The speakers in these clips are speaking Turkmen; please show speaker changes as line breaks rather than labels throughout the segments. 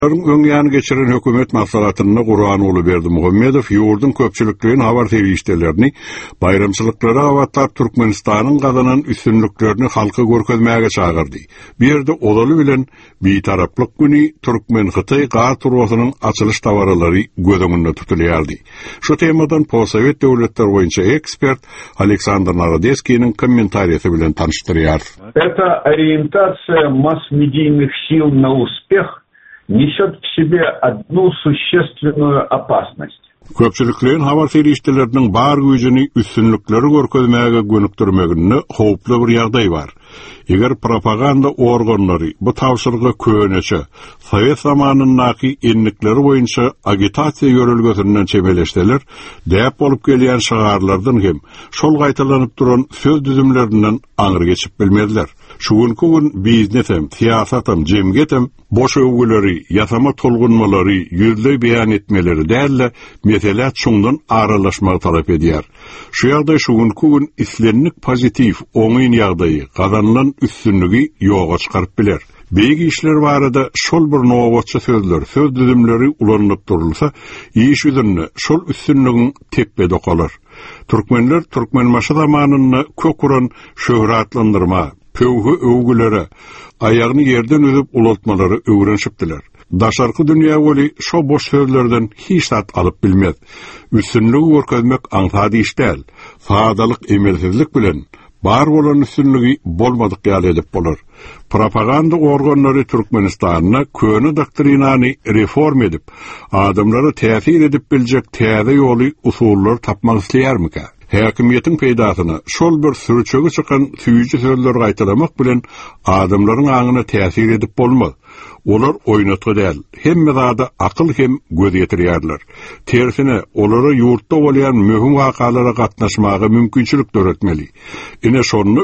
Öňýany geçiren hökümet maslahatyna Gurban Uly Berdimuhammedow ýurdun köpçülikligini habar terişdelerini, bayramçylyklara awatlap Türkmenistanyň gazanan üstünlüklerini halka görkezmäge çağırdy. Bir ýerde olaly bilen bitaraplyk güni Türkmen-Hytaý gar turwasynyň açylış tawarlary gödüňünde tutulýardy. Şu temadan Possovet döwletler boýunça ekspert Aleksandr Narodeskiň kommentariýasy bilen tanıştyrýar.
Это ориентация масс-медийных сил на успех несет в себе одну существенную опасность.
Köpçüliklerin habar terişdelerinin bar güýjini üstünlükleri görkezmäge gönükdirmeginde howply bir ýagdaý bar. Eger propaganda organlary bu tawşyryga köneçe, Sovet zamanyndaky enlikleri boýunça agitasiýa ýörelgesinden çebeleşdiler, däp bolup gelýän şagarlardan hem şol gaýtalanyp duran söz düzümlerinden aňyr geçip bilmediler. Şugunky gün biznesem, siýasatam, jemgetem boş öwgüleri, ýasama tolgunmalary, ýüzle beýan etmeleri dälle mesele şundan aralaşmagy talap edýär. Şu ýagdaý şugunky gün islenlik pozitiv, oňyn ýagdaýy, gazanlan üstünlügi ýoga çykaryp biler. Beýgi işler barada şol bir nowatça sözler, söz düzümleri ulanyp durulsa, iş üzerine şol üstünlügiň teppe dokalar. Türkmenler Türkmenmaşy zamanynda kökuran şöhratlandyrma, pöwhü öwgülere, aýagyny ýerden üzüp ulatmalary öwrenşipdiler. Daşarky dünýä weli şo boş sözlerden hiç tat alyp bilmez. Üstünlügi görkezmek aňsady iş däl. Fadalyk emelsizlik bilen bar bolan üstünlügi bolmadyk ýaly edip bolar. Propaganda organlary Türkmenistanyna köni doktrinany reform edip, adamlary täsir edip biljek täze ýoly usullar tapmak isleýärmika? Häkimiýetiň peýdasyna şol bir sürçegi çykan süýji sözler gaýtalamak bilen adamlaryň aňyna täsir edip bolmaz. Olar oýnatgy däl, hemme zada akyl hem göz ýetirýärler. Tersine, olary ýurtda bolýan möhüm wakalara gatnaşmagy mümkinçilik döretmeli. Ine şonu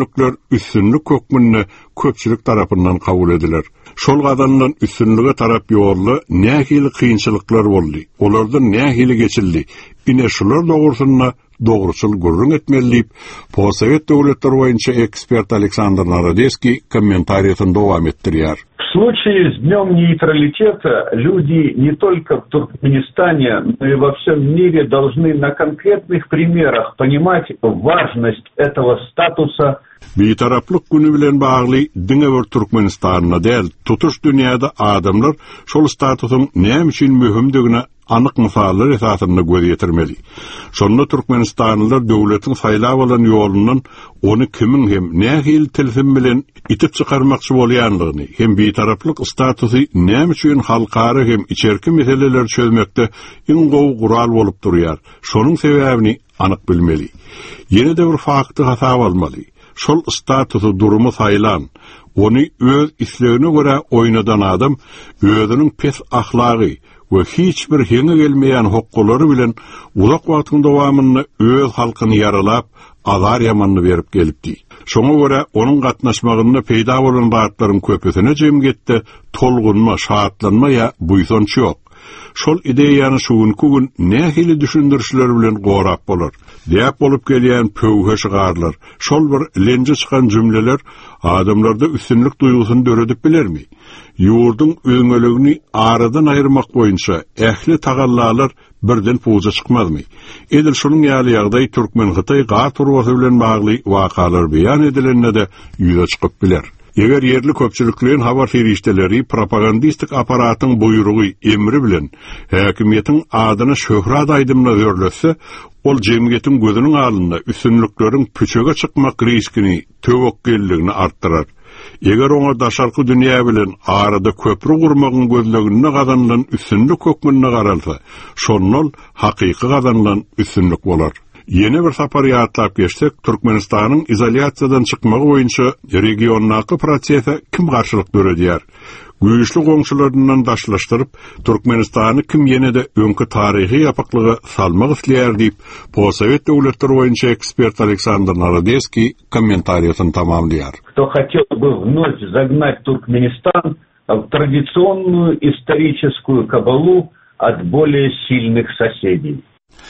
üstünlük kökmünde köpçülik tarapyndan kabul ediler. Şol gazanlan üstünlüge tarap ýorly nähili kynçylyklar boldy. Olardan nähili geçildi. Ine şular dogrusyna dogruçul gurrun etmeliyip, Possovet döwletler boýunça ekspert Aleksandr Narodeskiň kommentariýasyny dowam etdirýär.
В случае с Днем нейтралитета люди не только в Туркменистане, но и во всем мире должны на конкретных примерах понимать важность этого статуса.
Bitaraplyk güni bilen bagly diňe bir Türkmenistanyna däl, tutuş dünýäde adamlar şol statusyň näme üçin möhümdigine anyk misallar esasyna göz ýetirmeli. Şonda Türkmenistanlylar döwletiň saýlap bolan ýolundan ony kimiň hem nähil tilsim bilen itip çykarmakçy bolýanlygyny, hem bitaraplyk statusy näme üçin halkara hem içerki meseleler çözmekde iň gowy gural bolup durýar. Şonuň sebäbini anyk bilmeli. Ýene-de bir fakty hasap almaly. Şol statusu durumu saýlan, ony öz islegine göre oýnadan adam özüniň pes ahlagy we hiç bir heňe gelmeýän hokkulary bilen uzak wagtyň dowamyny öz halkyny yaralap, azar ýamanyny berip gelipdi. Şoňa göre onuň gatnaşmagynda peýda bolan batlaryň köpüsine jemgetde tolgunma, şahatlanma ýa buýsanç ýok. Şol ideýany şugunky gün nähili düşündirişler bilen gorap bolar. Däp bolup gelýän pöwhe şygarlar, şol bir lenje çykan jümleler adamlarda üstünlük duýgusyny döredip bilermi? Ýurdun öňeligini aradan aýyrmak boýunça ähli tagallalar birden puza çykmazmy? Edil şonuň ýaly ýagdaý Türkmen-Hytaý gar turwasy bilen bagly wakalar beýan edilende de ýüze çykyp biler. Eger yerli köpçüliklerin habar terişdeleri propagandistik aparatyň buýrugy, emri bilen häkimiýetiň adyny şöhrat aýdymna görlese, ol jemgyýetiň gözüniň alynda üstünlikleriň püçege çykmak riskini, töwekkelligini artdyrar. Eger oňa daşarky dünýä bilen arada köprü gurmagyň gözleginde gazanlan üstünlük kökmünde garalsa, şonol hakyky gazanlan üstünlük bolar. Yeni bir sapar ýatlap geçsek, Türkmenistanyň izolasiýadan çykmagy boýunça regionnaky prosese kim garşylyk döredýär? Güýçli goňşularyndan daşlaşdyryp, Türkmenistany kim ýene-de öňkü taryhy ýapyklygy salmak isleýär diýip, Possovet döwletler boýunça ekspert Aleksandr Narodeskiň kommentariýasyny tamamlaýar.
Кто хотел бы вновь загнать Туркменистан в традиционную историческую кабалу от более сильных соседей.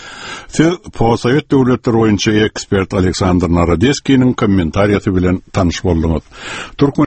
Possovet döwletler boýunça ekspert Aleksandr Narodeskiň kommentariýasy bilen tanyş boldyňyz.